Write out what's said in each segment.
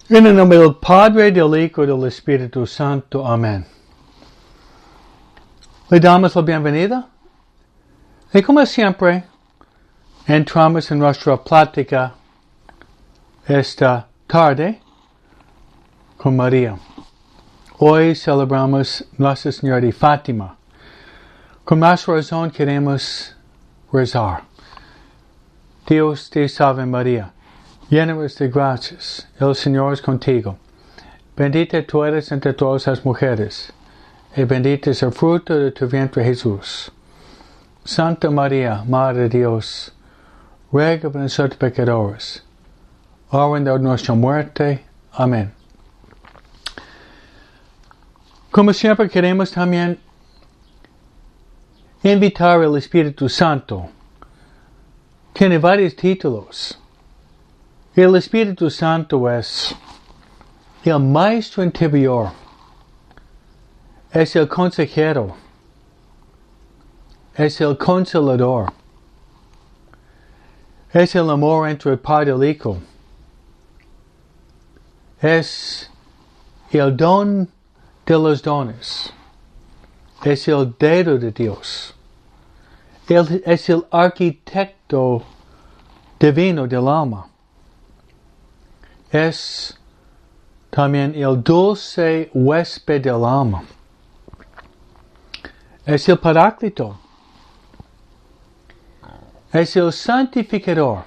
En el nombre del Padre, del Hijo y del Espíritu Santo. Amén. Le damos la bienvenida. Y como siempre, entramos en nuestra plática esta tarde con María. Hoy celebramos Nuestra Señora de Fátima. Con más razón queremos rezar. Dios te salve María, llena eres de gracias, el Señor es contigo. Bendita tú eres entre todas las mujeres, y bendito es el fruto de tu vientre Jesús. Santa María, Madre de Dios, ruega por nosotros pecadores, ahora y en la hora de nuestra muerte. Amén. Como siempre queremos también invitar al Espíritu Santo. Tiene varios títulos. El Espíritu Santo es el Maestro interior, es el consejero, es el consolador, es el amor entre el Padre y el Hijo, es el don de los dones, es el dedo de Dios, es el arquitecto divino del alma. Es también el dulce huésped del alma. Es el Paráclito. Es el santificador.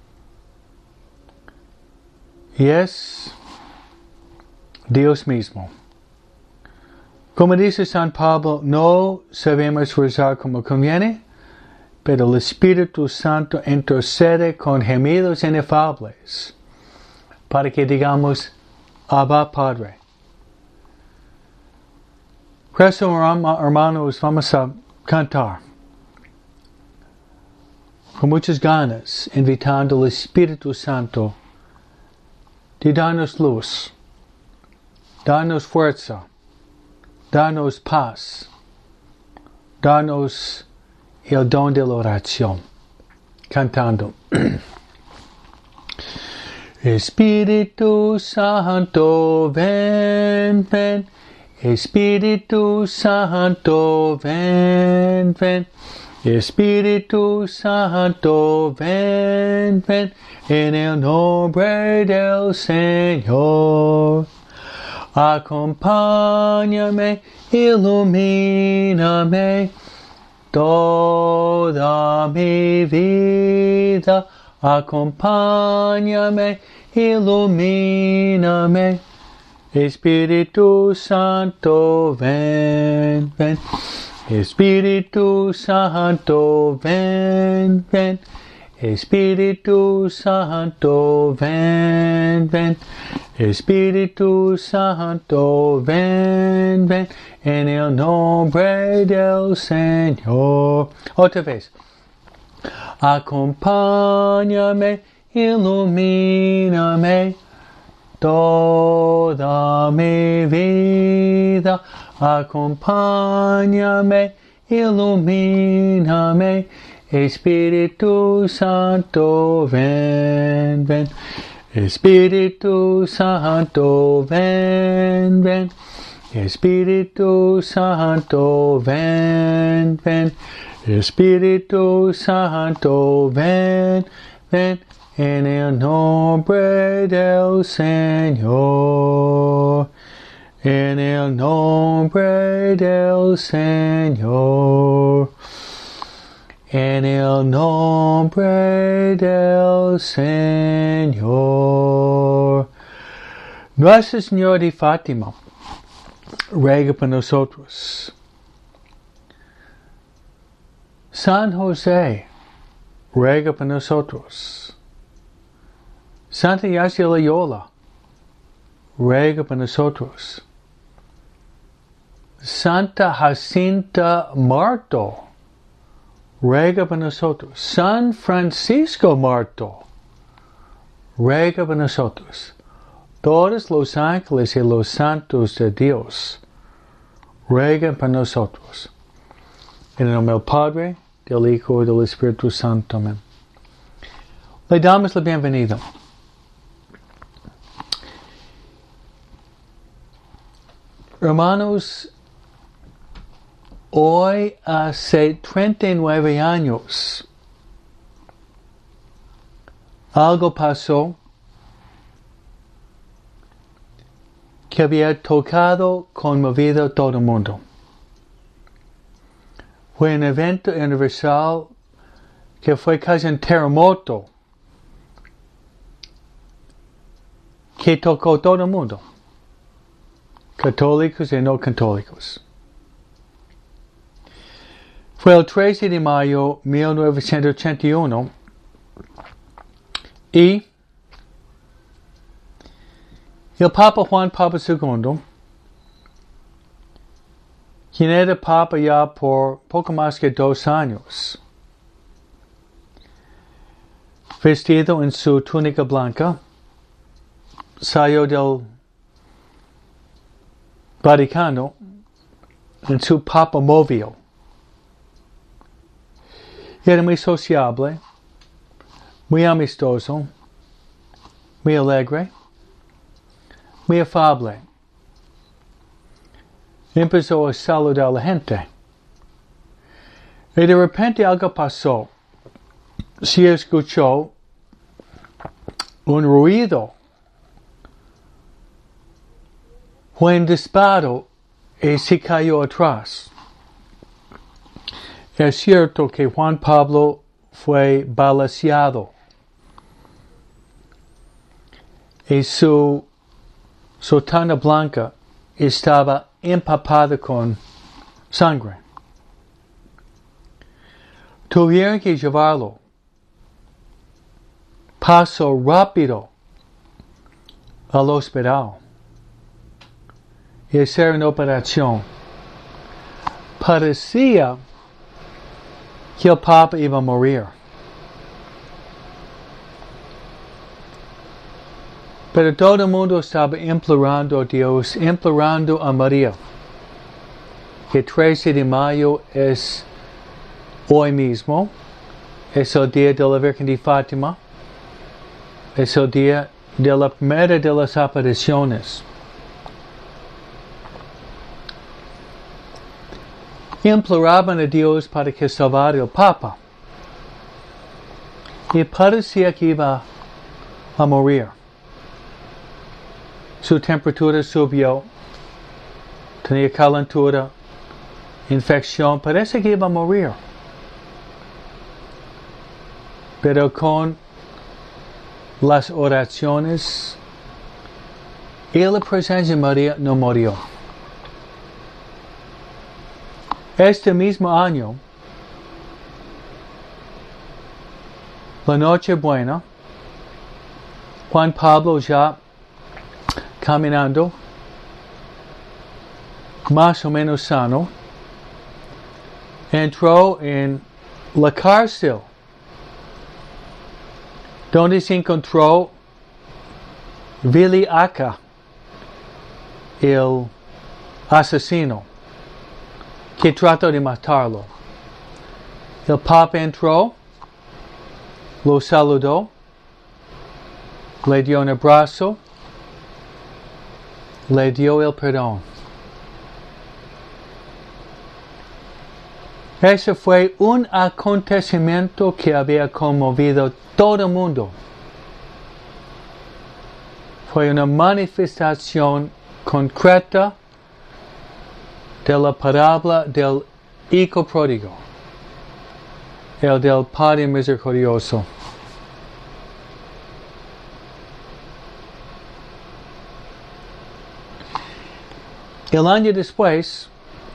Y es Dios mismo. Como dice San Pablo, no sabemos rezar como conviene, pero el Espíritu Santo intercede con gemidos inefables para que digamos, Abba Padre. Por eso, hermanos, vamos a cantar con muchas ganas, invitando al Espíritu Santo de darnos luz, darnos fuerza, darnos paz, darnos el don de la oración, cantando. Espíritu Santo, ven, ven. Espíritu Santo, ven, ven. Espíritu Santo, ven, ven. En el nombre del Señor. Acompáñame, ilumíname toda mi vida. Acompáñame, ilumíname, Espíritu Santo, ven, ven. Espíritu Santo, ven, ven. Espíritu Santo, ven, ven. Espíritu Santo, ven, ven. En el nombre del Señor. Otra vez. Acompáñame, ilumíname toda mi vida. Acompáñame, ilumíname, Espíritu Santo, ven, ven. Espíritu Santo, ven, ven. Espíritu Santo, ven, ven. Espíritu Santo, ven, ven, en el nombre del Señor. En el nombre del Señor. En el nombre del Señor. Nuestra Señora de Fátima, ruega por nosotros. San José, ruega por nosotros. Santa Ignacia Loyola, ruega por nosotros. Santa Jacinta Marto, ruega por nosotros. San Francisco Marto, ruega por nosotros. Todos los ángeles y los santos de Dios, ruegan por nosotros. En el nombre del Padre, del Hijo y del Espíritu Santo. Amén. Le damos la bienvenida. Hermanos, hoy hace 39 años algo pasó que había tocado, conmovido a todo el mundo. Fue un evento universal que fue casi un terremoto que tocó a todo el mundo, católicos y no católicos. Fue el 13 de mayo de 1981 y el Papa Juan Pablo II, quien era Papa ya por poco más que 2 años, vestido en su túnica blanca, salió del Vaticano en su Papa móvil. Era muy sociable, muy amistoso, muy alegre, muy afable. Empezó a saludar a la gente. Y de repente algo pasó. Se escuchó un ruido. Fue un disparo y se cayó atrás. Es cierto que Juan Pablo fue balaceado y su sotana blanca estaba empapada con sangre. Tuvieron que llevarlo paso rápido al hospital y hacer una operación. Parecía que el Papa iba a morir. Pero todo el mundo estaba implorando a Dios, implorando a María, que 13 de mayo es hoy mismo, es el día de la Virgen de Fátima, es el día de la primera de las apariciones. Imploraban a Dios para que salvara al Papa. Y parecía que iba a morir. Su temperatura subió, tenía calentura, infección, parece que iba a morir. Pero con las oraciones y la presencia de María no murió. Este mismo año, la Nochebuena, Juan Pablo ya caminando, más o menos sano, entró en la cárcel, donde se encontró Vili Aka, el asesino, que trató de matarlo. El Papa entró, lo saludó, le dio un abrazo, le dio el perdón. Ese fue un acontecimiento que había conmovido todo el mundo. Fue una manifestación concreta de la parábola del hijo pródigo, el del Padre misericordioso. El año después,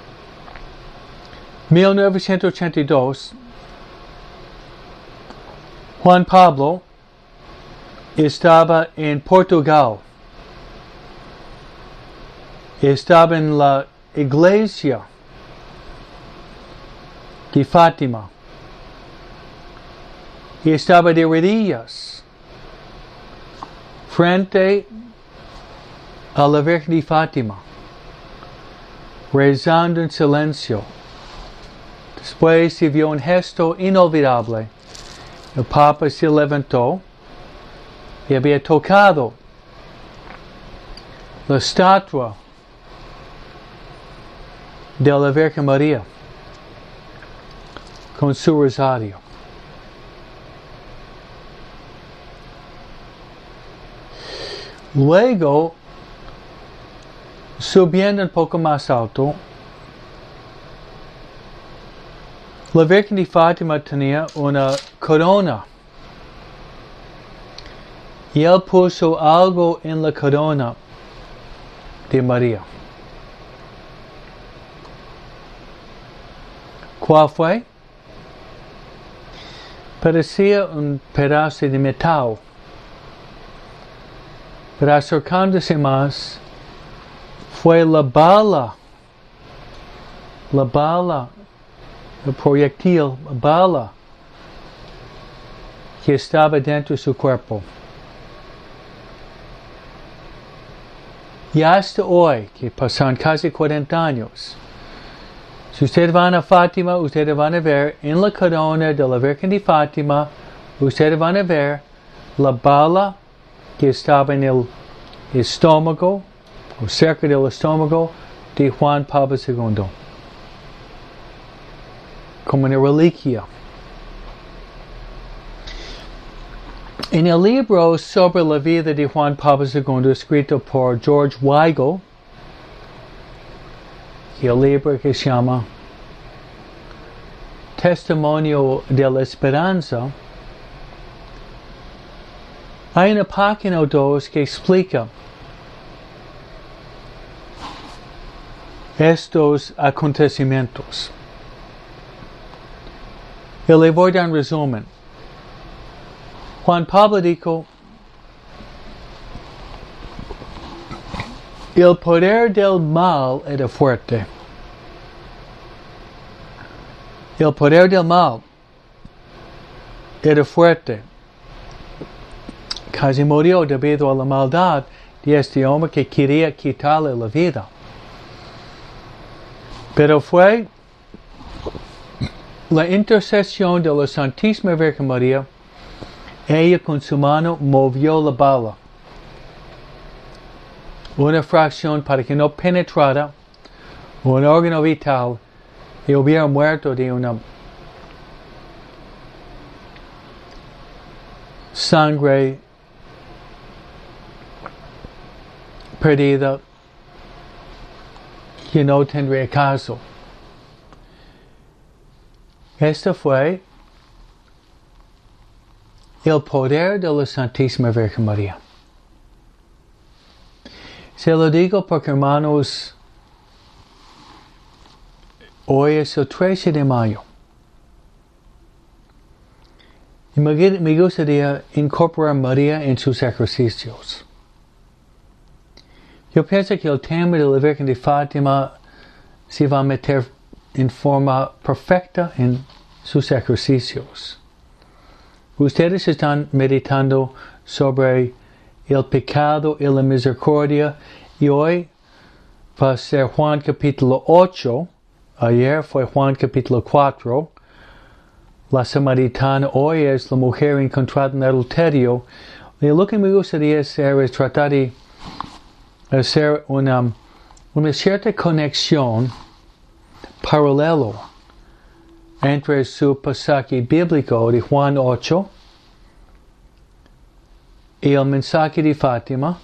1982, Juan Pablo estaba en Portugal. Estaba en la iglesia de Fátima. Y estaba de rodillas frente a la Virgen de Fátima, rezando en silencio. Después se vio un gesto inolvidable. El Papa se levantó y había tocado la estatua de la Virgen María con su rosario. Luego, subiendo un poco más alto, la Virgen de Fátima tenía una corona. Y él puso algo en la corona de María. ¿Cuál fue? Parecía un pedazo de metal. Pero acercándose más, fue la bala, el proyectil, la bala que estaba dentro de su cuerpo. Y hasta hoy, que pasan casi 40 años, si ustedes van a Fátima, ustedes van a ver en la corona de la Virgen de Fátima, ustedes van a ver la bala que estaba en el estómago, o cerca del estómago, de Juan Pablo II, como una reliquia. En el libro sobre la vida de Juan Pablo II, escrito por George Weigel, el libro que se llama Testimonio de la Esperanza, hay una página o dos que explica estos acontecimientos. Y le voy a dar un resumen. Juan Pablo dijo, el poder del mal era fuerte. El poder del mal era fuerte. Casi murió debido a la maldad de este hombre que quería quitarle la vida. Pero fue la intercesión de la Santísima Virgen María. Ella con su mano movió la bala. Una fracción para que no penetrara un órgano vital y hubiera muerto de una sangre perdida que no tendría caso. Este fue el poder de la Santísima Virgen María. Se lo digo porque, hermanos, hoy es el 13 de mayo. Y me gustaría incorporar a María en sus ejercicios. Yo pienso que el tema de la Virgen de Fátima se va a meter en forma perfecta en sus ejercicios. Ustedes están meditando sobre el pecado y la misericordia, y hoy va a ser Juan capítulo 8, ayer fue Juan capítulo 4, la samaritana, hoy es la mujer encontrada en adulterio, y lo que me gustaría hacer es tratar de hacer una cierta conexión paralelo entre su pasaje bíblico de Juan 8 y el mensaje de Fátima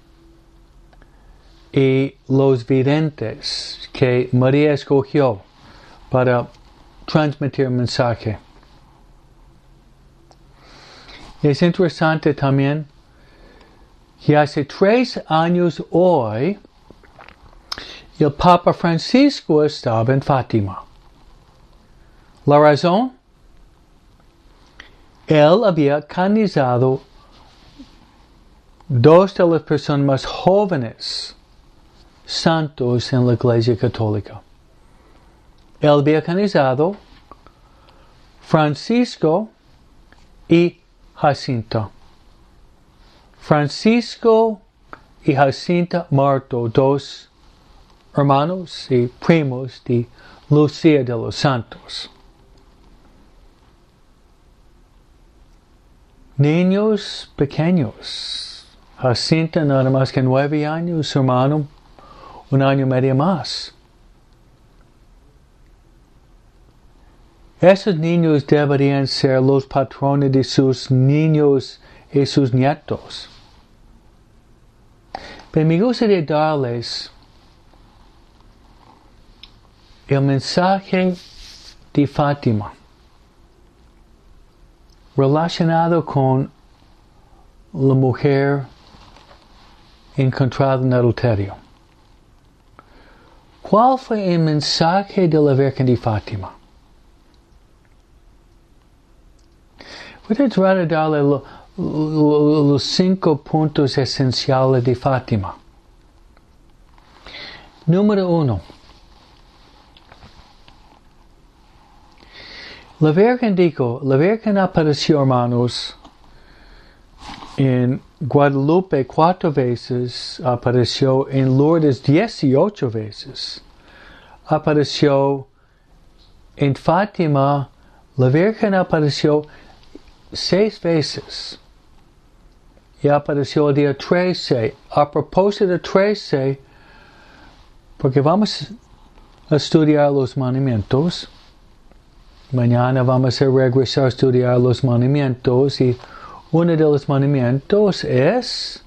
y los videntes que María escogió para transmitir el mensaje. Es interesante también que hace 3 años hoy el Papa Francisco estaba en Fátima. La razón, él había canonizado 2 de las personas más jóvenes santos en la Iglesia Católica. Él había canonizado Francisco y Jacinta. Francisco y Jacinta Marto, 2 hermanos y primos de Lucía de los Santos. Niños pequeños. Jacinta nada más que 9 años, su hermano 1 año y medio más. Esos niños deberían ser los patrones de sus niños y sus nietos. Pero me gustaría darles el mensaje de Fátima relacionado con la mujer encontrada en adulterio. ¿Cuál fue el mensaje de la Virgen de Fátima? Voy a tratar de darle los 5 puntos esenciales de Fátima. Número 1. La Virgen apareció, hermanos, en Guadalupe 4 veces, apareció en Lourdes 18 veces, apareció en Fátima, la Virgen apareció 6 veces, y apareció el día 13, a propósito de 13, porque vamos a estudiar los mandamientos. Mañana vamos a regresar a estudiar los mandamientos y uno de los mandamientos es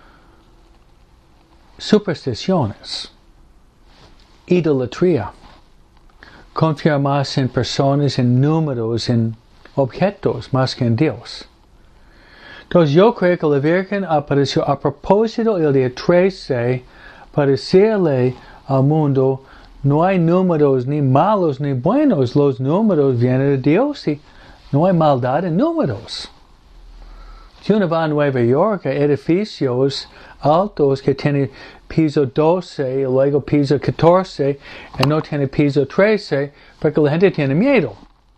supersticiones, idolatría, confiar más en personas, en números, en objetos más que en Dios. Entonces yo creo que la Virgen apareció a propósito el día 13 para decirle al mundo: no hay números ni malos ni buenos, los números vienen de Dios y no hay maldad en números. Si uno va a Nueva York, hay edificios altos que tienen piso 12 y luego piso 14 y no tiene piso 13 porque la gente tiene miedo.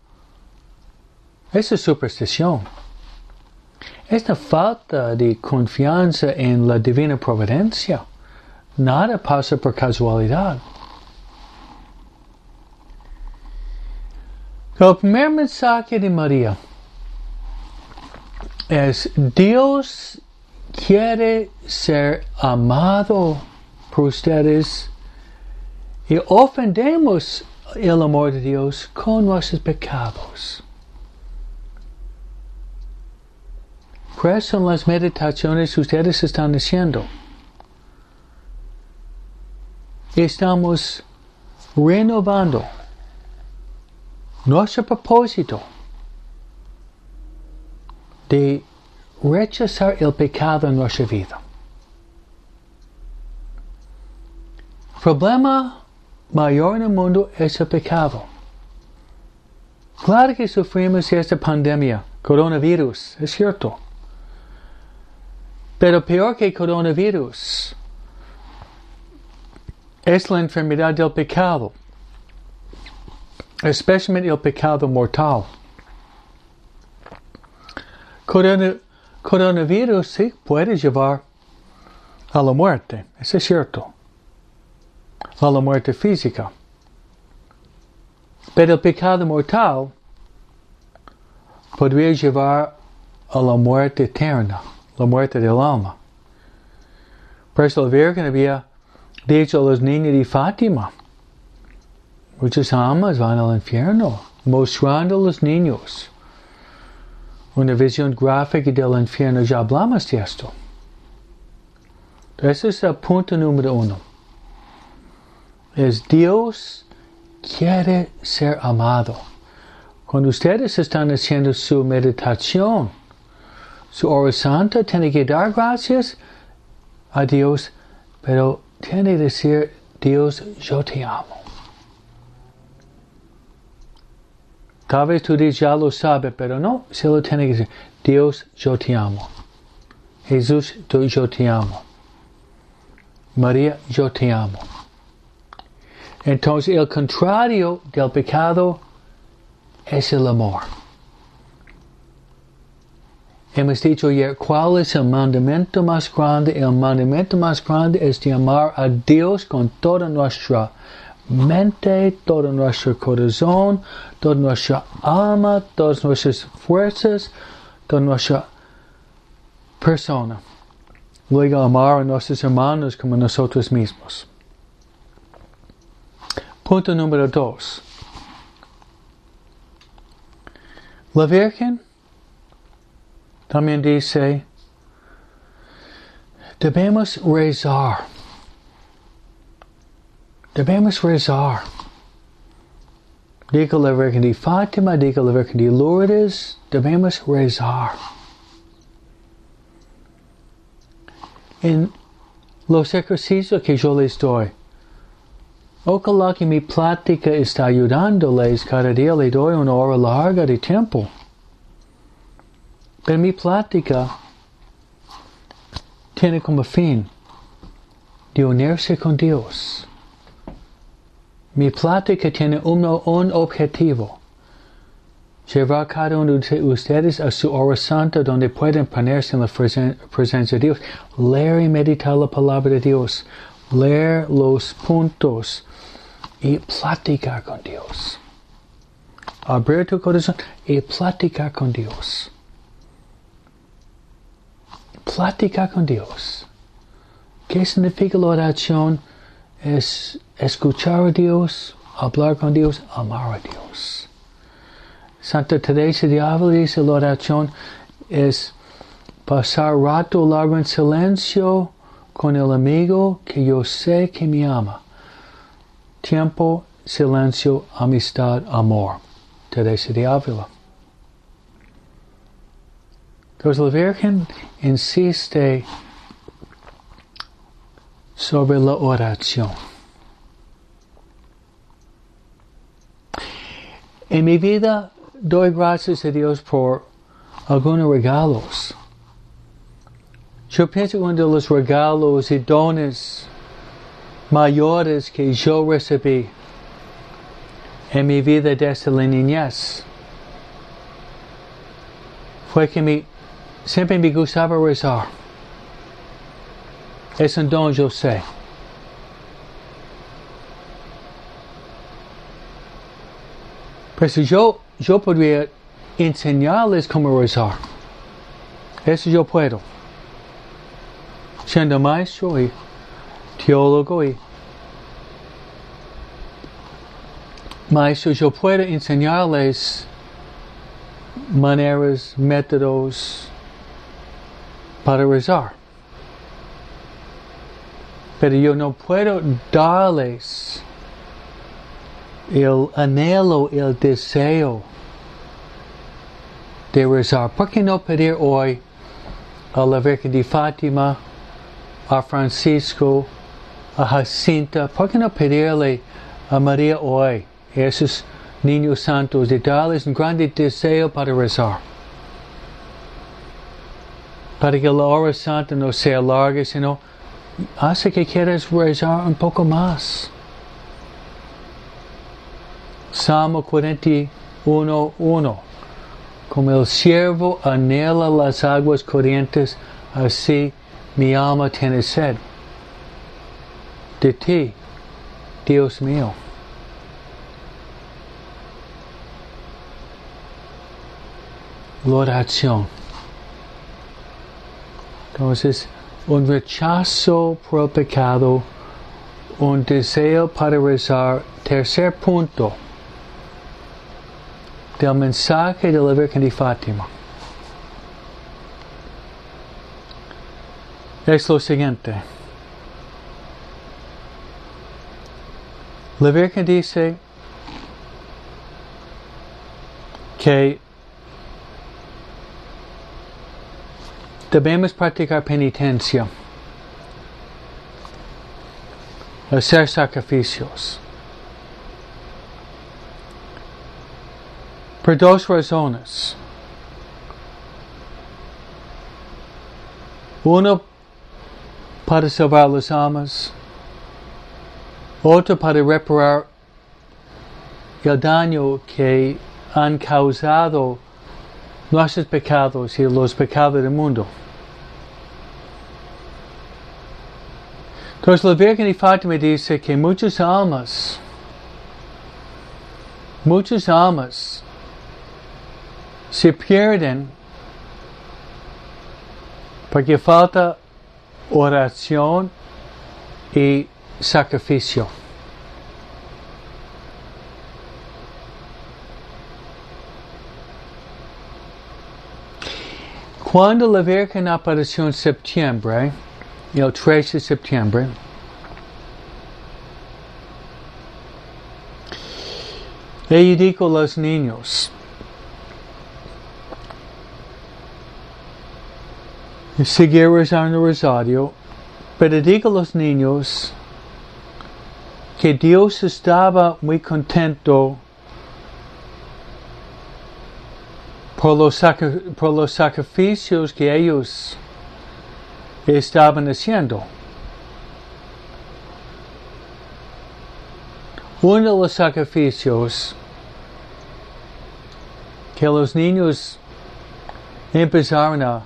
Esa es superstición. Esta falta de confianza en la divina providencia. Nada pasa por casualidad. El primer mensaje de María es: Dios quiere ser amado por ustedes y ofendemos el amor de Dios con nuestros pecados. Por eso en las meditaciones ustedes están haciendo, estamos renovando nuestro propósito de rechazar el pecado en nuestra vida. El problema mayor en el mundo es el pecado. Claro que sufrimos esta pandemia, coronavirus, es cierto. Pero peor que coronavirus es la enfermedad del pecado, especialmente el pecado mortal. Coronavirus sí puede llevar a la muerte, eso es cierto, a la muerte física. Pero el pecado mortal podría llevar a la muerte eterna, la muerte del alma. Por eso la Virgen había dicho a los niños de Fátima: muchas almas van al infierno, mostrando a los niños una visión gráfica del infierno. Ya hablamos de esto. Ese es el punto número 1. Es Dios quiere ser amado. Cuando ustedes están haciendo su meditación, su oración, tienen que dar gracias a Dios, pero tienen que decir: Dios, yo te amo. Tal vez tú dices, ya lo sabes, pero no, se lo tiene que decir: Dios, yo te amo. Jesús, yo te amo. María, yo te amo. Entonces, el contrario del pecado es el amor. Hemos dicho ayer, ¿cuál es el mandamiento más grande? El mandamiento más grande es de amar a Dios con toda nuestra mente, todo nuestro corazón, toda nuestra alma, todas nuestras fuerzas, toda nuestra persona. Luego amar a nuestros hermanos como nosotros mismos. Punto número 2. La Virgen también dice, debemos rezar. Debemos rezar. Diga la Virgen de Fátima, diga la Virgen de Lourdes, debemos rezar. En los ejercicios que yo les doy, ojalá que mi plática está ayudándoles, cada día le doy una hora larga de tiempo. Pero mi plática tiene como fin de unirse con Dios. Mi plática tiene un objetivo. Llevar cada uno de ustedes a su hora santa donde pueden ponerse en la presencia de Dios. Leer y meditar la palabra de Dios. Leer los puntos y platicar con Dios. Abrir tu corazón y platicar con Dios. Platicar con Dios. ¿Qué significa la oración? Es escuchar a Dios, hablar con Dios, amar a Dios. Santa Teresa de Ávila dice la oración es pasar rato largo en silencio con el amigo que yo sé que me ama. Tiempo, silencio, amistad, amor. Teresa de Ávila. Entonces la Virgen insiste sobre la oración. En mi vida doy gracias a Dios por algunos regalos. Yo pienso que uno de los regalos y dones mayores que yo recibí en mi vida desde la niñez fue que siempre me gustaba rezar. Es un don, yo sé. Pero si yo podría enseñarles cómo rezar. Eso yo puedo. Siendo maestro y teólogo y maestro, yo puedo enseñarles maneras, métodos para rezar. Pero yo no puedo darles el anhelo, el deseo de rezar. ¿Por qué no pedir hoy a la Virgen de Fátima, a Francisco, a Jacinta? ¿Por qué no pedirle a María hoy, a esos niños santos, de darles un grande deseo para rezar? Para que la hora santa no sea larga, sino hace que quieras rezar un poco más. Salmo 41:1. Como el siervo anhela las aguas corrientes, así mi alma tiene sed de ti, Dios mío. La oración. Entonces, un rechazo por el pecado, un deseo para rezar. Tercer punto del mensaje de la Virgen de Fátima es lo siguiente. La Virgen dice que debemos practicar penitencia, hacer sacrificios, por dos razones. Uno, para salvar las almas. Otro, para reparar el daño que han causado nuestros pecados y los pecados del mundo. Entonces la Virgen de Fátima dice que muchas almas se pierden porque falta oración y sacrificio. Cuando la Virgen apareció en septiembre, el 13 de septiembre, ella dijo a los niños, seguir rezando el rosario, pero dijo a los niños que Dios estaba muy contento por los sacrificios que ellos estaban haciendo. Uno de los sacrificios que los niños empezaron a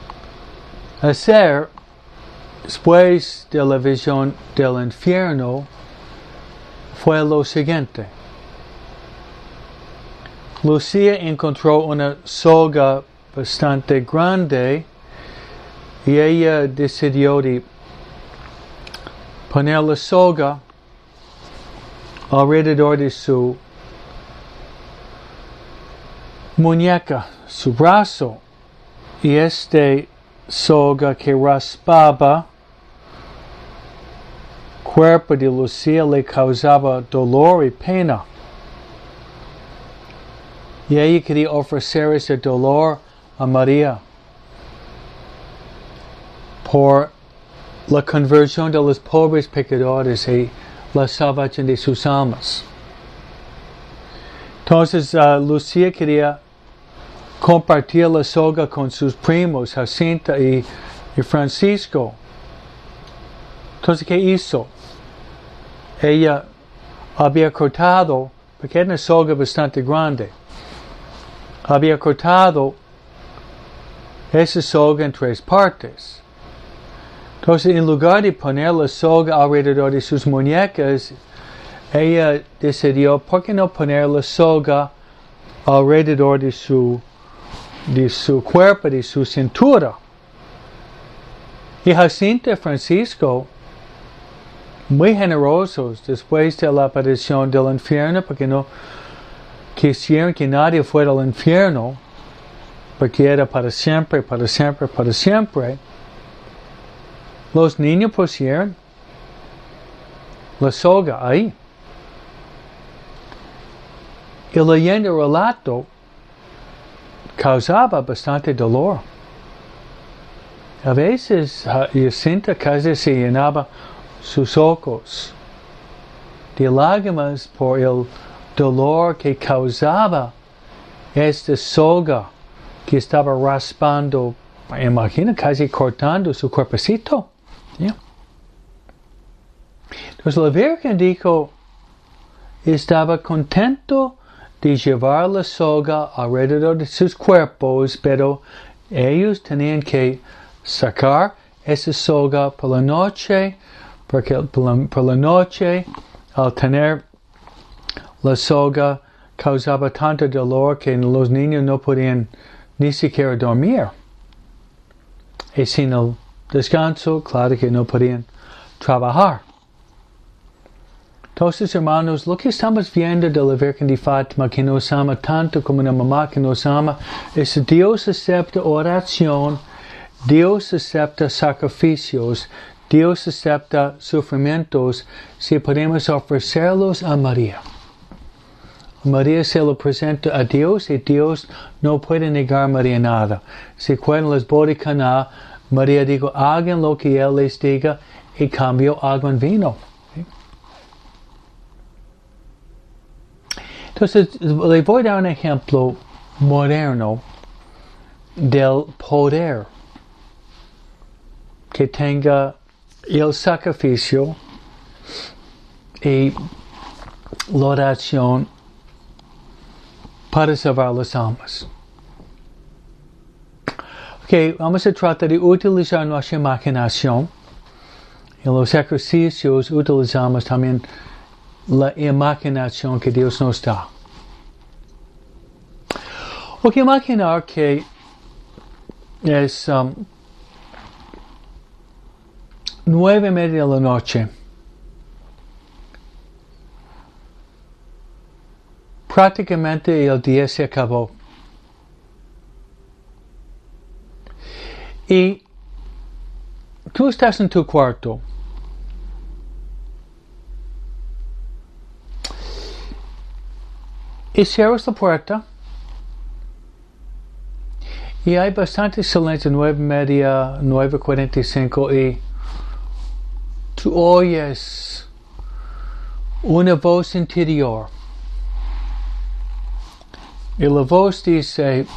hacer después de la visión del infierno fue lo siguiente. Lucía encontró una soga bastante grande y ella decidió de poner la soga alrededor de su muñeca, su brazo, y soga que raspaba el cuerpo de Lucía le causaba dolor y pena. Y ella quería ofrecer ese dolor a María por la conversión de los pobres pecadores y la salvación de sus almas. Entonces Lucía quería compartir la soga con sus primos, Jacinta y Francisco. Entonces, ¿qué hizo? Ella había cortado, porque era una soga bastante grande, había cortado esa soga en 3 partes. Entonces, en lugar de poner la soga alrededor de sus muñecas, ella decidió, ¿por qué no poner la soga alrededor de su cuerpo, de su cintura? Y Jacinta y Francisco, muy generosos después de la aparición del infierno, porque no quisieron que nadie fuera al infierno, porque era para siempre, para siempre, para siempre. Los niños pusieron la soga ahí. Y leyendo el relato, causaba bastante dolor. A veces Jacinta casi se llenaba sus ojos de lágrimas por el dolor que causaba esta soga que estaba raspando, imagina, casi cortando su cuerpecito. ¿Yeah? Entonces la Virgen dijo, estaba contento de llevar la soga alrededor de sus cuerpos, pero ellos tenían que sacar esa soga por la noche, porque por la noche, al tener la soga, causaba tanto dolor que los niños no podían ni siquiera dormir. Y sin el descanso, claro que no podían trabajar. Entonces, hermanos, lo que estamos viendo de la Virgen de Fátima, que nos ama tanto como una mamá que nos ama, es Dios acepta oración, Dios acepta sacrificios, Dios acepta sufrimientos si podemos ofrecerlos a María. María se lo presenta a Dios y Dios no puede negar a María nada. Si cuentan las bodas de Caná, María dijo, hagan lo que Él les diga y cambió agua en vino. Entonces, le voy a dar un ejemplo moderno del poder que tenga el sacrificio y la oración para salvar las almas. Ok, vamos a tratar de utilizar nuestra imaginación. En los ejercicios utilizamos también la imaginación que Dios nos da. Ok, imaginar que es 9:30 de la noche. Prácticamente el día se acabó. Y tú estás en tu cuarto. Y cierras la puerta. Y hay bastante silencio, 9:30, 9:45, y tú oyes una voz interior. Y la voz dice,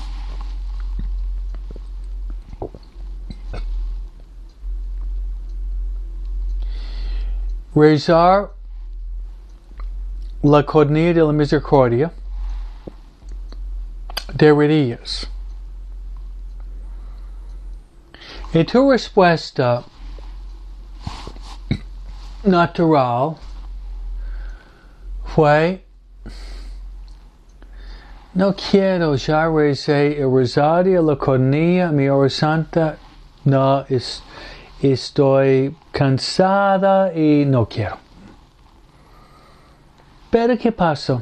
rezar la coronilla de la misericordia de rodillas. Y tu respuesta natural fue, no quiero, ya recé el rosario, la coronilla, mi hora santa, no, estoy cansada y no quiero. Pero ¿qué pasa?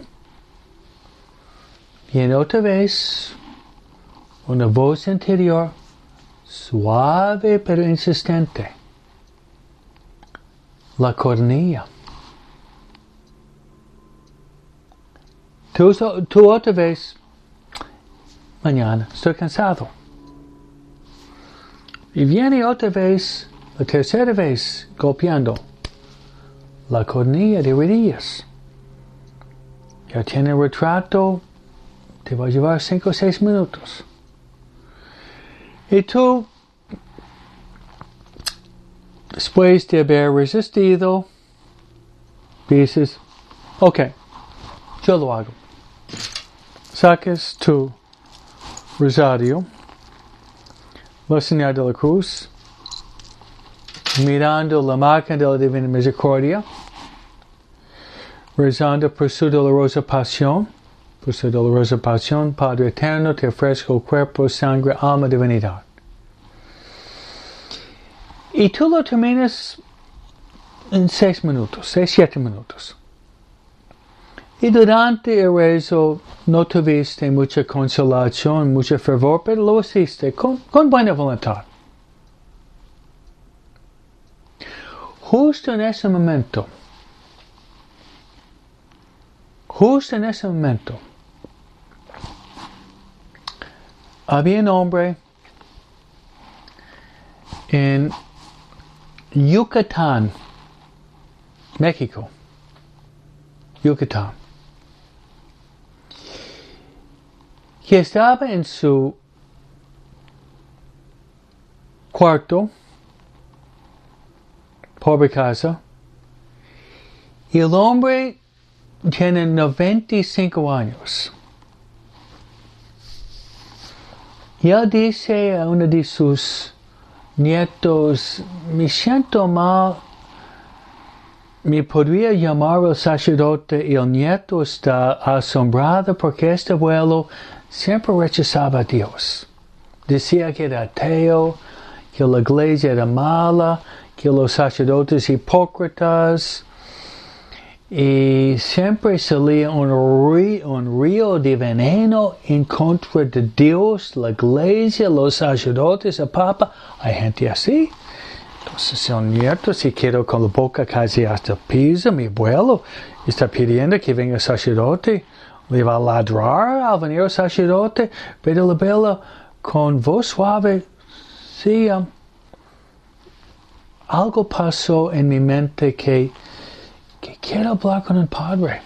Viene otra vez una voz interior, suave pero insistente. La coronilla. Tú otra vez, mañana, estoy cansado. Y viene otra vez, la tercera vez, golpeando la coronilla de rodillas. Ya tiene el retrato, te va a llevar 5 o 6 minutos. Y tú, después de haber resistido, dices, ok, yo lo hago. Sacas tu rosario, la señal de la cruz, mirando la máquina de la Divina Misericordia, rezando por su dolorosa pasión, Padre eterno, te ofrezco cuerpo, sangre, alma, divinidad. Y tú lo terminas en 6 minutos, 6-7 minutos. Y durante el rezo no tuviste mucha consolación, mucho fervor, pero lo hiciste con buena voluntad. Justo en ese momento, había un hombre en Yucatán, México, que estaba en su cuarto, pobre casa, y el hombre tiene 95 años. Y él dice a uno de sus nietos, me siento mal, me podría llamar al sacerdote, y el nieto está asombrado porque este abuelo siempre rechazaba a Dios. Decía que era ateo, que la iglesia era mala, que los sacerdotes hipócritas, y siempre salía un río de veneno en contra de Dios, la iglesia, los sacerdotes, el papa. Hay gente así. Entonces el nieto se quedó con la boca casi hasta el piso. Mi abuelo está pidiendo que venga el sacerdote. Le va a ladrar al venir el sacerdote. Pero la abuela con voz suave, sí, algo pasó en mi mente que quiero hablar con un padre.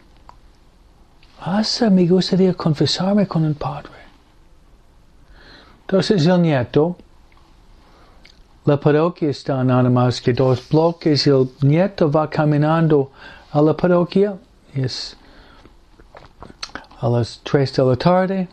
Hasta me gustaría confesarme con un padre. Entonces el nieto, la parroquia está a nada más que 2 bloques, el nieto va caminando a la parroquia, es a las 3 de la tarde,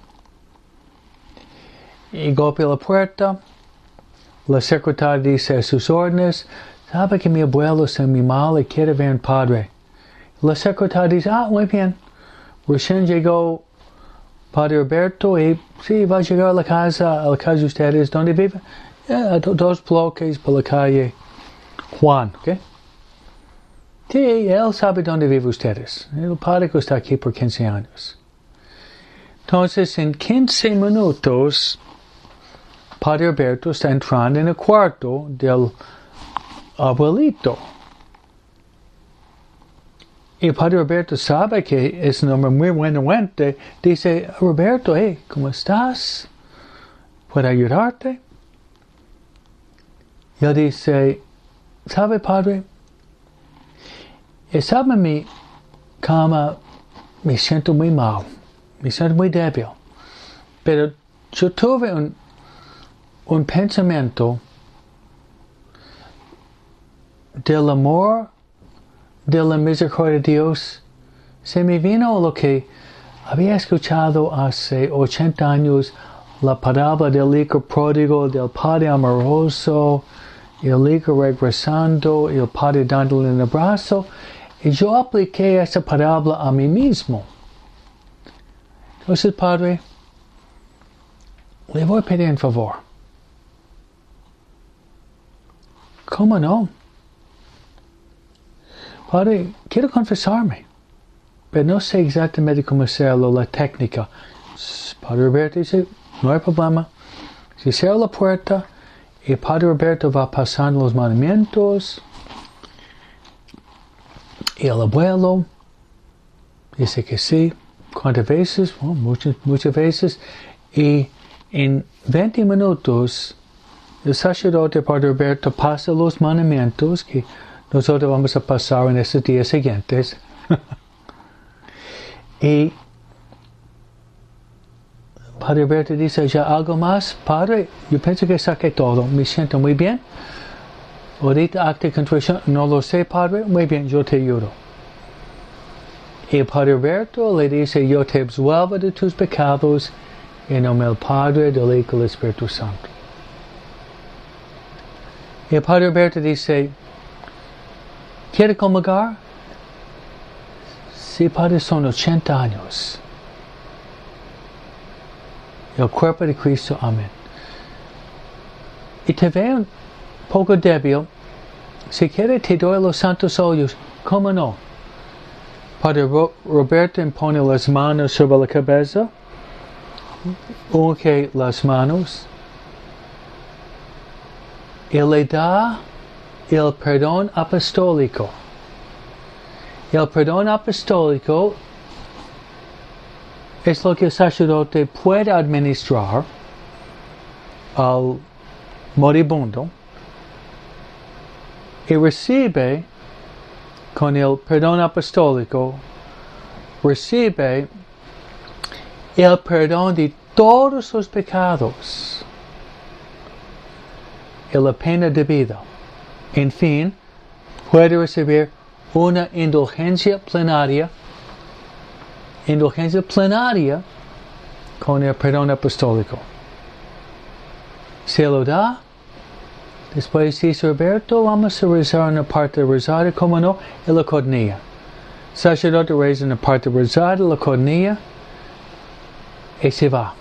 y golpea la puerta, la secretaria dice a sus órdenes, sabe que mi abuelo está muy mal y quiere ver un padre. La secretaria dice, muy bien. Recién llegó Padre Alberto y sí, va a llegar a la casa de ustedes, ¿dónde vive? 2 bloques por la calle Juan, ¿ok? Sí, él sabe dónde vive ustedes. El padre que está aquí por 15 años. Entonces, en 15 minutos, Padre Alberto está entrando en el cuarto del abuelito. Y Padre Alberto sabe que es un hombre muy buenamente. Dice, Roberto, ¿cómo estás? ¿Puedo ayudarte? Y él dice, ¿sabe, padre? Estaba en mi cama, me siento muy mal, me siento muy débil. Pero yo tuve un pensamiento del amor, de la misericordia de Dios. Se me vino lo que había escuchado hace 80 años, la parábola del hijo pródigo, del padre amoroso, el hijo regresando, el padre dándole un abrazo. Y yo apliqué esa parábola a mí mismo. Entonces, padre, le voy a pedir un favor. ¿Cómo no? Padre, quiero confesarme, pero no sé exactamente cómo hacerlo, la técnica. Padre Roberto dice, no hay problema. Si cierro la puerta y Padre Roberto va pasando los mandamientos, y el abuelo dice que sí. ¿Cuántas veces? Oh, muchas veces. Y en 20 minutos, el sacerdote Padre Roberto pasa los mandamientos que nosotros vamos a pasar en estos días siguientes. Y Padre Roberto dice, ¿ya algo más? Padre, yo pienso que saqué todo. Me siento muy bien. Ahorita acto de contrición, no lo sé, Padre. Muy bien, yo te ayudo. Y Padre Roberto le dice, yo te absuelvo de tus pecados en nombre del Padre, del Hijo y del Espíritu Santo. Y Padre Roberto dice, ¿quiere comulgar? Sí, Padre, son 80 años. El cuerpo de Cristo, amén. Y te veo un poco débil. Si quiere te doy los santos óleos. ¿Cómo no? Padre Roberto impone las manos sobre la cabeza. Unge las manos. Y le da el perdón apostólico. El perdón apostólico es lo que el sacerdote puede administrar al moribundo y recibe con el perdón apostólico, recibe el perdón de todos los pecados y la pena de vida. En fin, puede recibir una indulgencia plenaria con el perdón apostólico. Se lo da. Después dice Roberto, vamos a rezar una parte del rosario, como no, y la coronilla. Sacerdote reza una parte del rosario, la coronilla, y se va.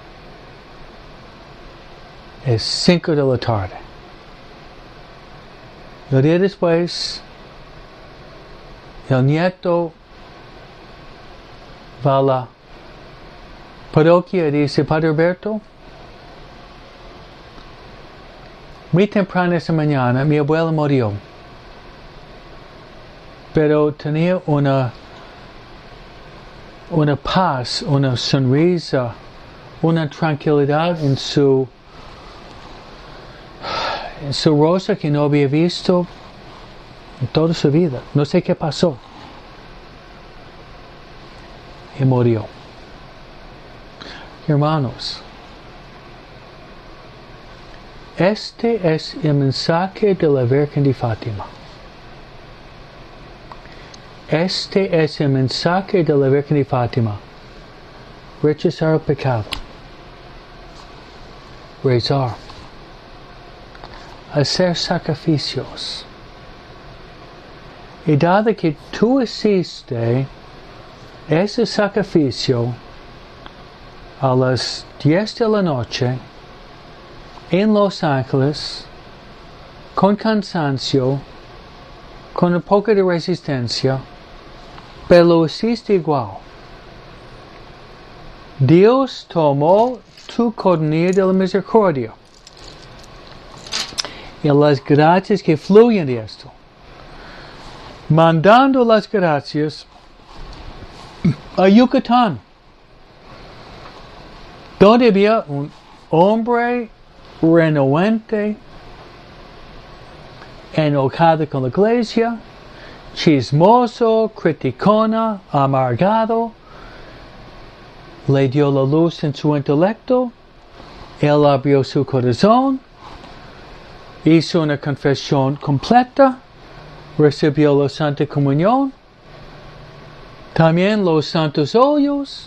Es 5 de la tarde. El día después, el nieto va a la parroquia y dice, Padre Roberto, muy temprano esta mañana mi abuela murió, pero tenía una paz, una sonrisa, una tranquilidad en su rostro que no había visto en toda su vida. No sé qué pasó. Y murió. Hermanos, este es el mensaje de la Virgen de Fátima. Este es el mensaje de la Virgen de Fátima. Rechazar el pecado. Rezar. Hacer sacrificios. Y dado que tú hiciste ese sacrificio a las 10 de la noche en Los Ángeles, con cansancio, con un poco de resistencia, pero lo hiciste igual. Dios tomó tu coronilla de la misericordia, y las gracias que fluyen de esto. Mandando las gracias a Yucatán, donde había un hombre renuente, enojado con la iglesia, chismoso, criticona, amargado. Le dio la luz en su intelecto, él abrió su corazón, hizo una confesión completa, recibió la Santa Comunión, también los santos óleos,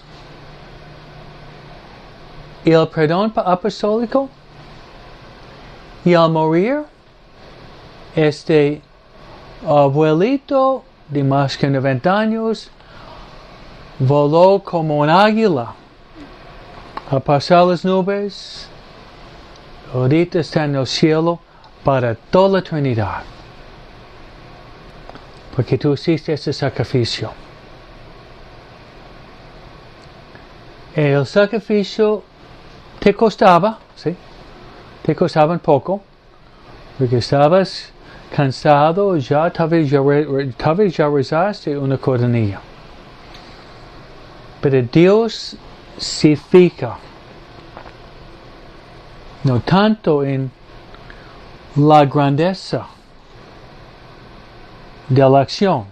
y el perdón apostólico, y al morir, este abuelito de más que 90 años voló como un águila a pasar las nubes. Ahorita está en el cielo para toda la eternidad, porque tú hiciste este sacrificio. El sacrificio te costaba, ¿sí? Te costaba un poco, porque estabas cansado, tal vez ya rezaste una coronilla. Pero Dios se fija no tanto en la grandeza de la acción,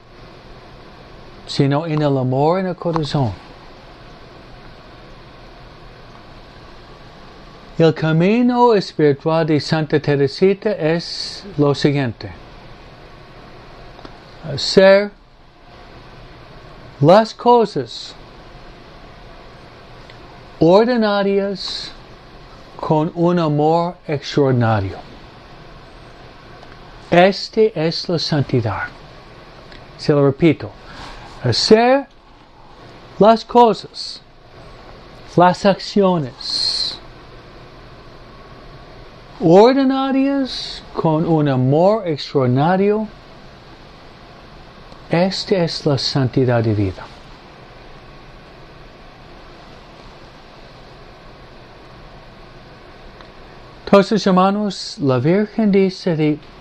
sino en el amor en el corazón. El camino espiritual de Santa Teresita es lo siguiente: hacer las cosas ordinarias con un amor extraordinario. Este es la santidad. Se lo repito: hacer las cosas, las acciones ordinarias con un amor extraordinario. Esta es la santidad de vida. Entonces, hermanos, la Virgen dice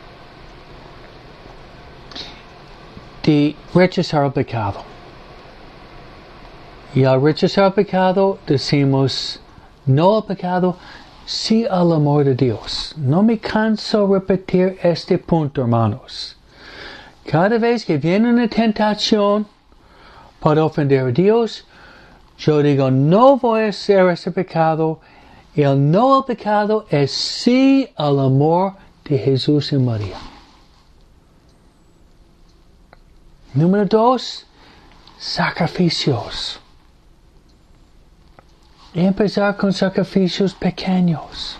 de rechazar el pecado. Y al rechazar el pecado, decimos no al pecado, sí al amor de Dios. No me canso de repetir este punto, hermanos. Cada vez que viene una tentación para ofender a Dios, yo digo, no voy a hacer ese pecado. El no al pecado es sí al amor de Jesús y María. Número 2, sacrificios. Empezar con sacrificios pequeños.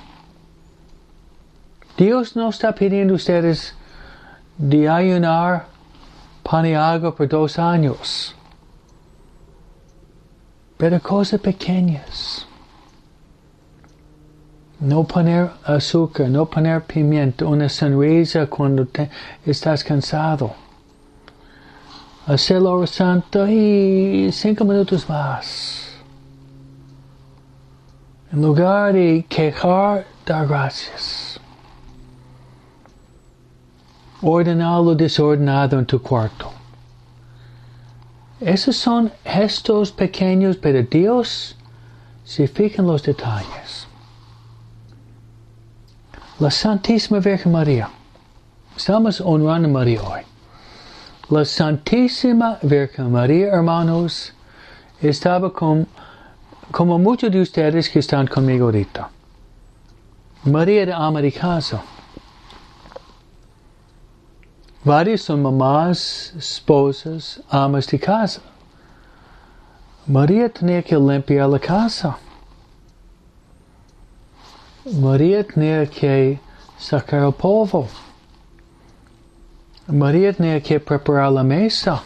Dios no está pidiendo a ustedes de ayunar pan y agua por 2 años. Pero cosas pequeñas. No poner azúcar, no poner pimienta, una sonrisa cuando estás cansado. Hacer la hora santa y 5 minutos más. En lugar de quejar, dar gracias. Ordenar lo desordenado en tu cuarto. Esos son gestos pequeños, pero Dios se fija en los detalles. La Santísima Virgen María. Estamos honrando a María hoy. La Santísima Virgen María, hermanos, estaba como muchos de ustedes que están conmigo ahorita. María era ama de casa. Varias son mamás, esposas, amas de casa. María tenía que limpiar la casa. María tenía que sacar el polvo. María tenía que preparar la mesa.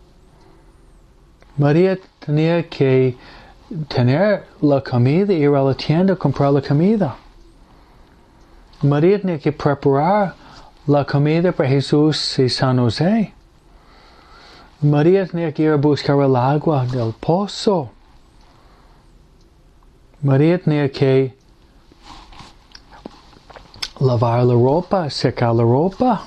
María tenía que tener la comida, ir a la tienda a comprar la comida. María tenía que preparar la comida para Jesús y San José. María tenía que ir a buscar el agua del pozo. María tenía que lavar la ropa, secar la ropa.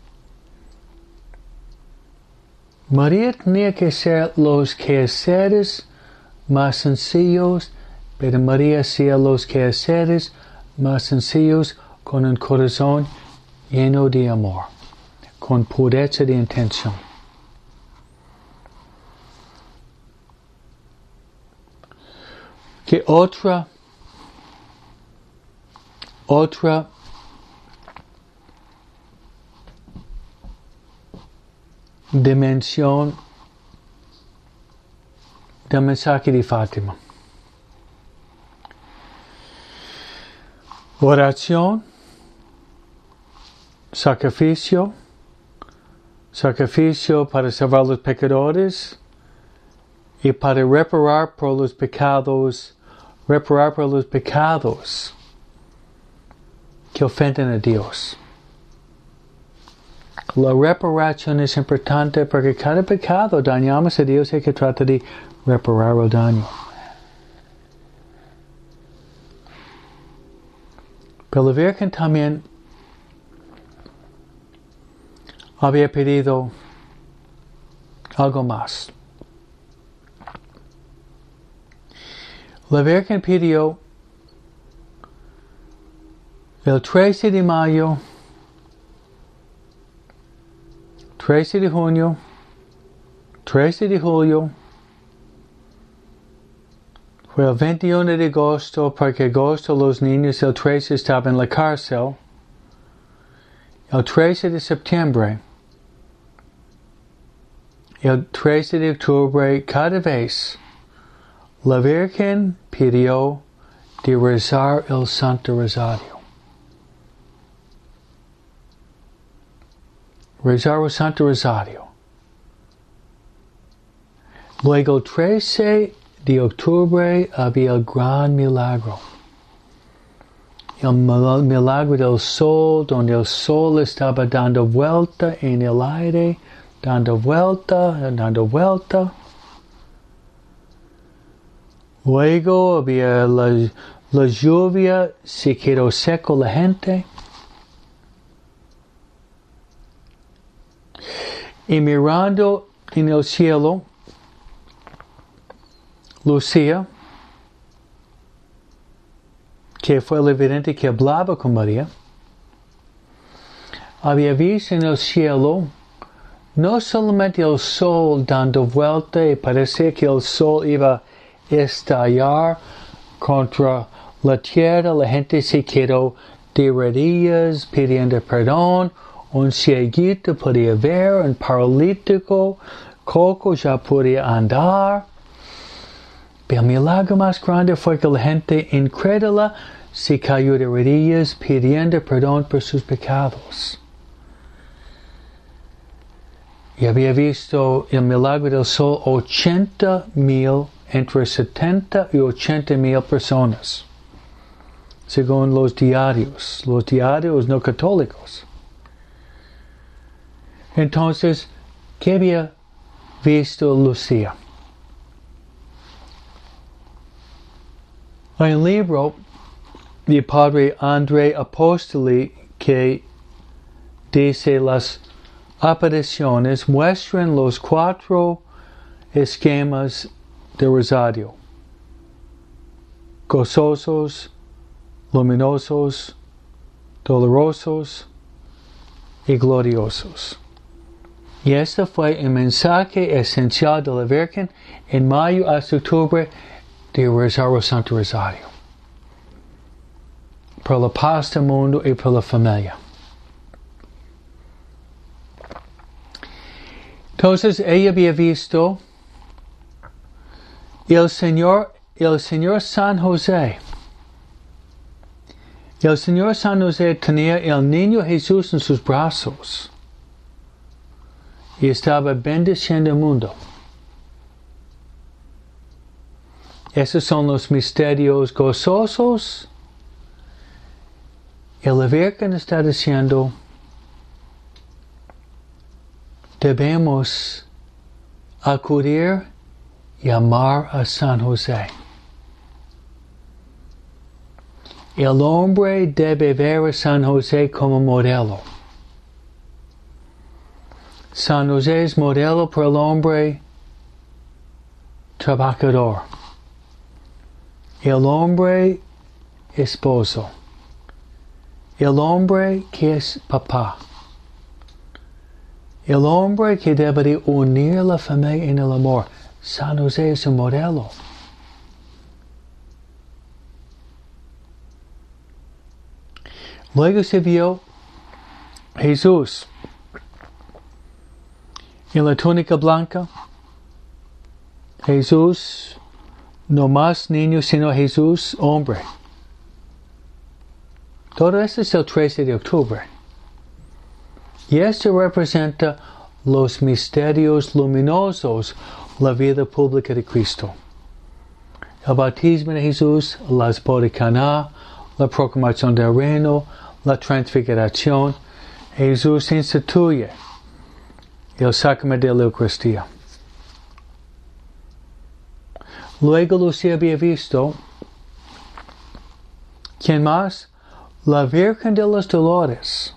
María tenía que hacer los quehaceres más sencillos, pero María hacía los quehaceres más sencillos con un corazón lleno de amor, con pureza de intención. Que otra dimensión del mensaje de Fátima. Oración, sacrificio para salvar los pecadores y para reparar por los pecados que ofenden a Dios. La reparación es importante porque cada pecado dañamos a Dios y hay que tratar de reparar el daño. Pero la Virgen también había pedido algo más. La Virgen pidió el 13 de mayo, 13 de junio, 13 de julio, fue el 21 de agosto, porque agosto los niños el 13 estaban en la cárcel, el 13 de septiembre, el 13 de octubre, cada vez la Virgen pidió de rezar el Santo Rosario. Rezar el Santo Rosario. Luego el 13 de octubre había el gran milagro. El milagro del sol, donde el sol estaba dando vuelta en el aire, dando vuelta. Luego había la lluvia, se quedó seco la gente. Y mirando en el cielo, Lucía, que fue el vidente que hablaba con María, había visto en el cielo no solamente el sol dando vuelta y parecía que el sol iba a estallar contra la tierra, la gente se quedó de rodillas pidiendo perdón, un cieguito podía ver, un paralítico, Coco ya podía andar. El milagro más grande fue que la gente incrédula se cayó de rodillas pidiendo perdón por sus pecados. Y había visto el milagro del sol 80,000, entre 70 y 80,000 personas, según los diarios no católicos. Entonces, ¿qué había visto Lucía? Hay un libro del padre André Apostoli que dice las apariciones muestran los 4 esquemas de rosario: gozosos, luminosos, dolorosos y gloriosos. Y este fue el mensaje esencial de la Virgen en mayo hasta octubre, de rezar el Santo Rosario, por la paz del mundo y por la familia. Entonces ella había visto el Señor San José. El Señor San José tenía el niño Jesús en sus brazos y estaba bendiciendo el mundo. Esos son los misterios gozosos. Y la Virgen está diciendo, debemos acudir y amar a San José. El hombre debe ver a San José como modelo. San José es modelo para el hombre trabajador. El hombre esposo. El hombre que es papá. El hombre que debe unir la familia en el amor. San José es un modelo. Luego se vio Jesús en la túnica blanca. Jesús, no más niño, sino Jesús, hombre. Todo esto es el 13 de octubre. Y esto representa los misterios luminosos, la vida pública de Cristo. El bautismo de Jesús, las bodas de Caná, la proclamación del reino, la transfiguración. Jesús instituye el sacramento de la Eucaristía. Luego Lucía había visto, ¿quién más? La Virgen de los Dolores.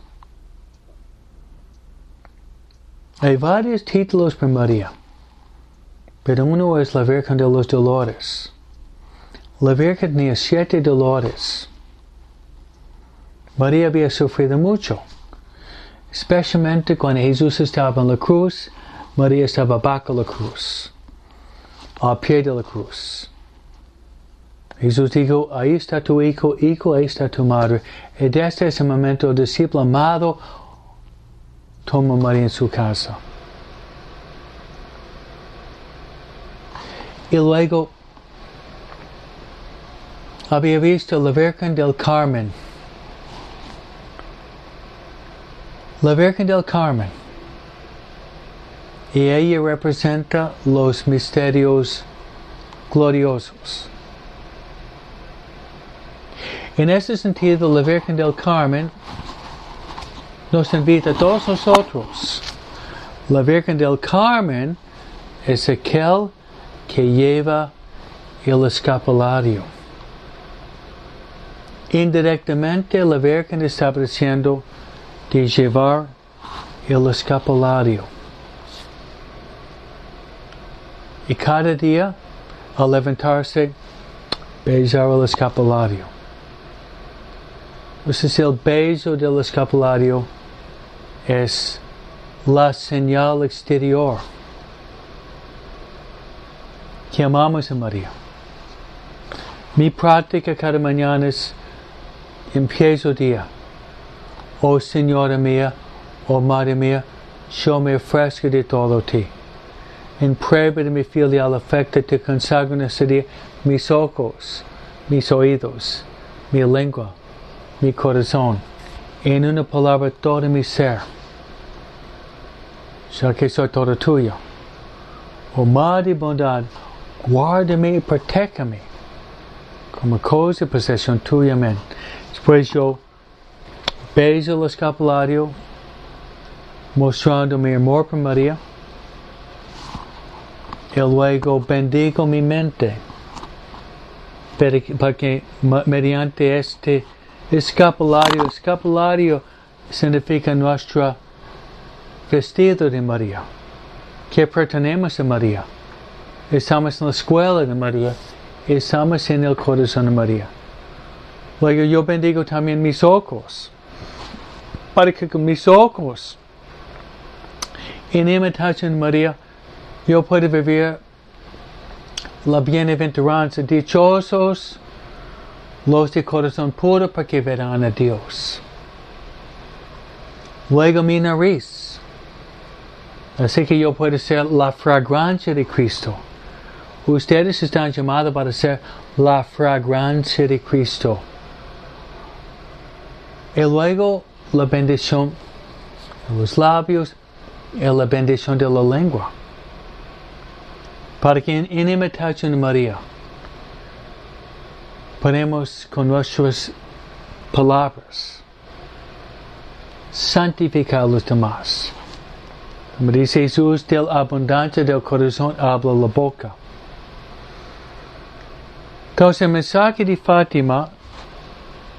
Hay varios títulos para María, pero uno es la Virgen de los Dolores. La Virgen tenía 7 dolores. María había sufrido mucho, especialmente cuando Jesús estaba en la cruz. María estaba bajo la cruz, al pie de la cruz. Jesús dijo, ahí está tu hijo, hijo, ahí está tu madre. Y desde ese momento el discípulo amado toma a María en su casa. Y luego había visto la Virgen del Carmen. La Virgen del Carmen. Y ella representa los misterios gloriosos. En ese sentido, la Virgen del Carmen nos invita a todos nosotros. La Virgen del Carmen es aquel que lleva el escapulario. Indirectamente, la Virgen está diciendo de llevar el escapulario. Y cada día, al levantarse, besar el escapulario. Entonces el beso del escapulario es la señal exterior que amamos a María. Mi práctica cada mañana es, empiezo el día. Oh Señora mía, oh Madre mía, yo me ofrezco de todo a ti. En prueba de mi filial afecto te consagro en este día mis ojos, mis oídos, mi lengua, mi corazón, en una palabra todo mi ser, ya que soy todo tuyo. Oh Madre de bondad, guárdame y protéjame como cosa y posesión tuya. Amén. Después yo beso el escapulario, mostrando mi amor por María. Y luego bendigo mi mente, para que mediante este escapulario significa nuestro vestido de María, que pertenecemos a María. Estamos en la escuela de María, estamos en el corazón de María. Luego yo bendigo también mis ojos, para que con mis ojos, en imitación de María, yo puedo vivir la bienaventuranza. Dichosos los de corazón puro, porque verán a Dios. Luego mi nariz. Así que yo puedo ser la fragancia de Cristo. Ustedes están llamados para ser la fragancia de Cristo. Y luego la bendición de los labios y la bendición de la lengua. Para que en imitación de María podemos con nuestras palabras santificar a los demás. Como dice Jesús, de la abundancia del corazón habla la boca. Entonces el mensaje de Fátima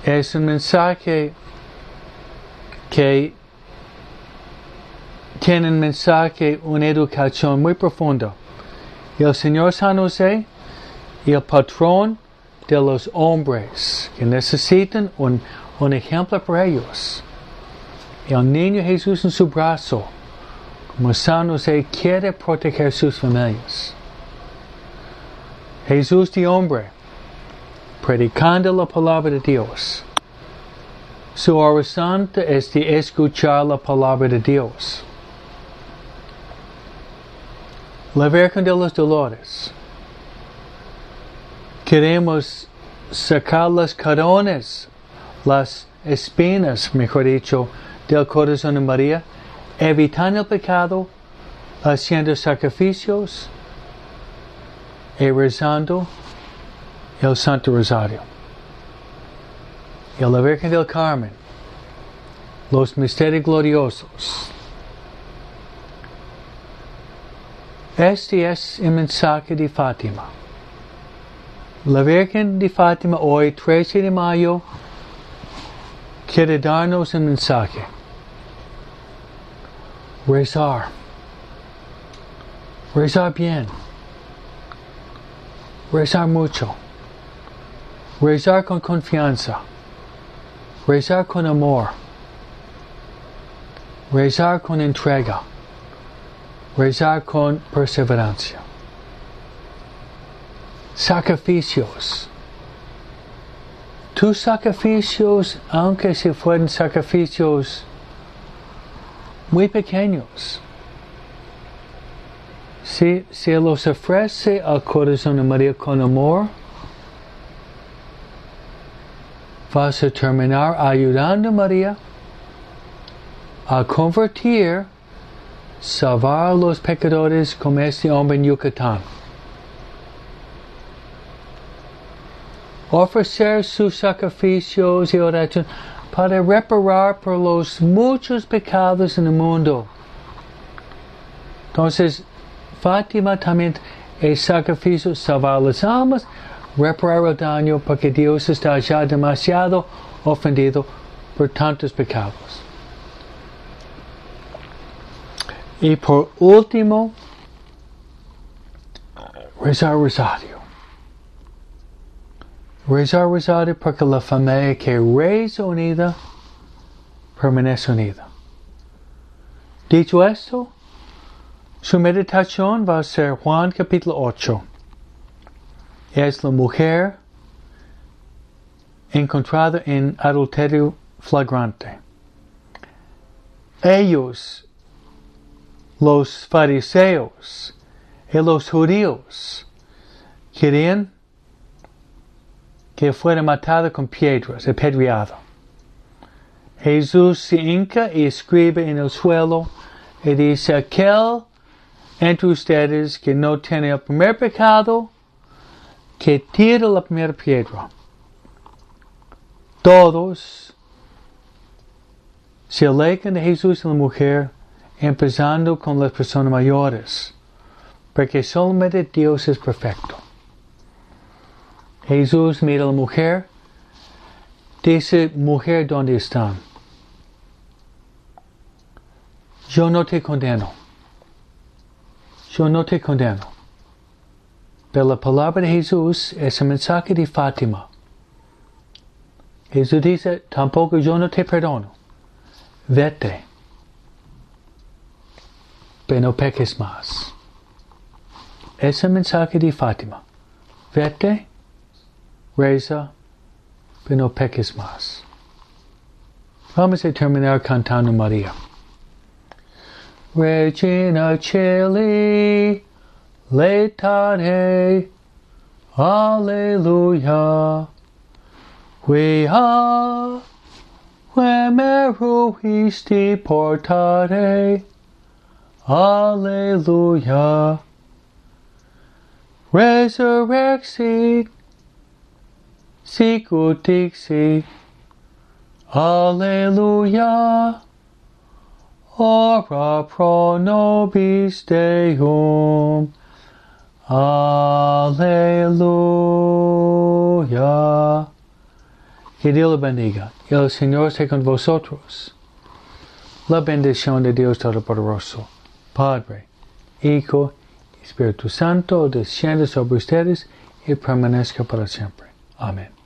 es un mensaje que tiene un mensaje, una educación muy profunda. Y el Señor San José, el patrón de los hombres que necesitan un ejemplo para ellos. El niño Jesús en su brazo, como San José, quiere proteger sus familias. Jesús de hombre, predicando la palabra de Dios. Su oración es de escuchar la palabra de Dios. La Virgen de los Dolores. Queremos sacar las coronas, las espinas, mejor dicho, del corazón de María, evitando el pecado, haciendo sacrificios y rezando el Santo Rosario. Y la Virgen del Carmen, los misterios gloriosos. Este es el mensaje de Fátima. La Virgen de Fátima hoy, 13 de mayo, quiere darnos un mensaje. Rezar. Rezar bien. Rezar mucho. Rezar con confianza. Rezar con amor. Rezar con entrega. Rezar con perseverancia. Sacrificios. Tus sacrificios, aunque se fueran sacrificios muy pequeños, si se los ofrece al corazón de María con amor, vas a terminar ayudando a María a convertir, salvar a los pecadores como este hombre en Yucatán. Ofrecer sus sacrificios y oración para reparar por los muchos pecados en el mundo. Entonces, Fátima también es sacrificio, salvar las almas, reparar el daño porque Dios está ya demasiado ofendido por tantos pecados. Y por último, rezar rosario. Rezar rosario porque la familia que reza unida permanece unida. Dicho esto, su meditación va a ser Juan capítulo 8. Es la mujer encontrada en adulterio flagrante. Ellos, los fariseos y los judíos, querían que fuera matada con piedras, apedreado. Jesús se hinca y escribe en el suelo y dice: aquel entre ustedes que no tiene el primer pecado, que tire la primera piedra. Todos se alejan de Jesús y la mujer, empezando con las personas mayores, porque solamente Dios es perfecto. Jesús mira a la mujer, dice: mujer, ¿dónde están? Yo no te condeno. Yo no te condeno. Pero la palabra de Jesús es el mensaje de Fátima. Jesús dice: tampoco yo no te perdono. Vete. Pero no peques más. Es el mensaje de Fátima. Vete, reza, pero no peques más. Vamos a terminar cantando María. Regina Caeli, laetare, Alleluia. Quia meruisti portare, Alleluia. Resurrexit, sicut dixit, Alleluia. Ora pro nobis Deum, Alleluia. Que Dios los bendiga. El Señor esté con vosotros. La bendición de Dios Todopoderoso, Padre, Hijo, Espíritu Santo, desciende sobre ustedes y permanezca para siempre. Amén.